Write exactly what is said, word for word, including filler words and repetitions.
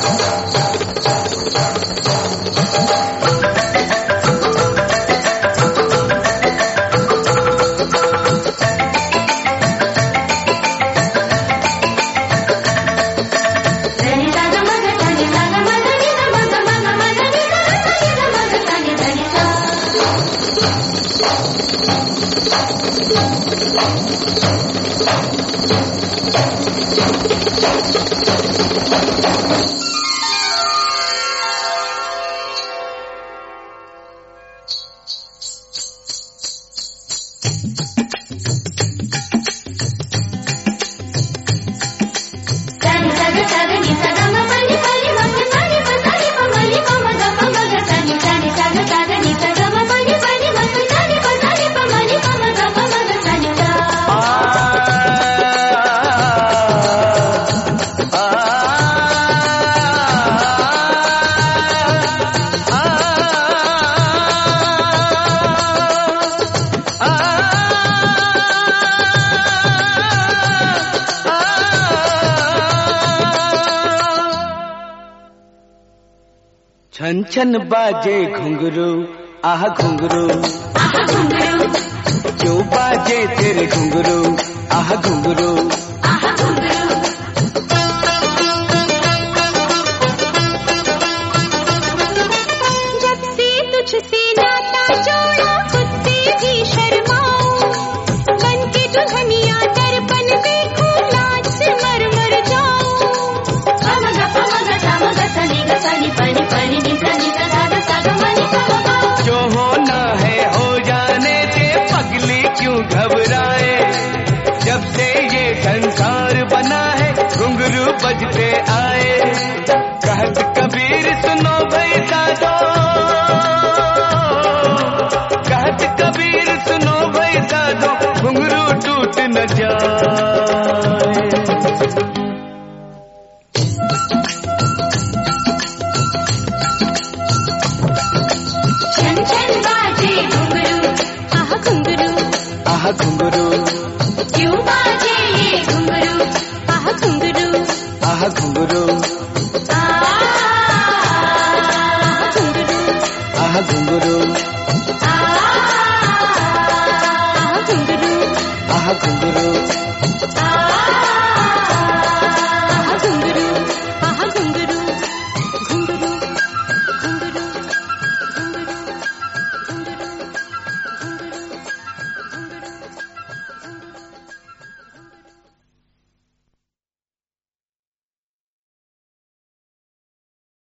छन छन बाजे घुंघरू आह घुंघरू आह घुंघरू, क्यों बाजे तेरे घुंघरू आह घुंघरू आह घुंघरू। जब से तुझसे नाता जोड़ा खुद से भी शर्माऊं, बन के दुल्हनिया दर्पण देखूं लाज से मर मर जाऊं। पमगा पमगा तमगा सनी ग सनी पनी पनी नि सनी ग सा ग सा ग मनी प ग प। जो होना है हो जाने दे पगली क्यों घबराए, जब से ये संसार बना है घुंघरू बजते आए। कहत कबीर सुनो भाई साधो, कहत कबीर सुनो भाई साधो, घुंघरू टूट न जाए। छन छन बाजे घुंघरू आह घुंघरू, आह घुंघरू क्यों बाजे ये घुंघरू आह घुंघरू, आह घुंघरू आह घुंघरू, आह घुंघरू आह घुंघरू, आह घुंघरू आह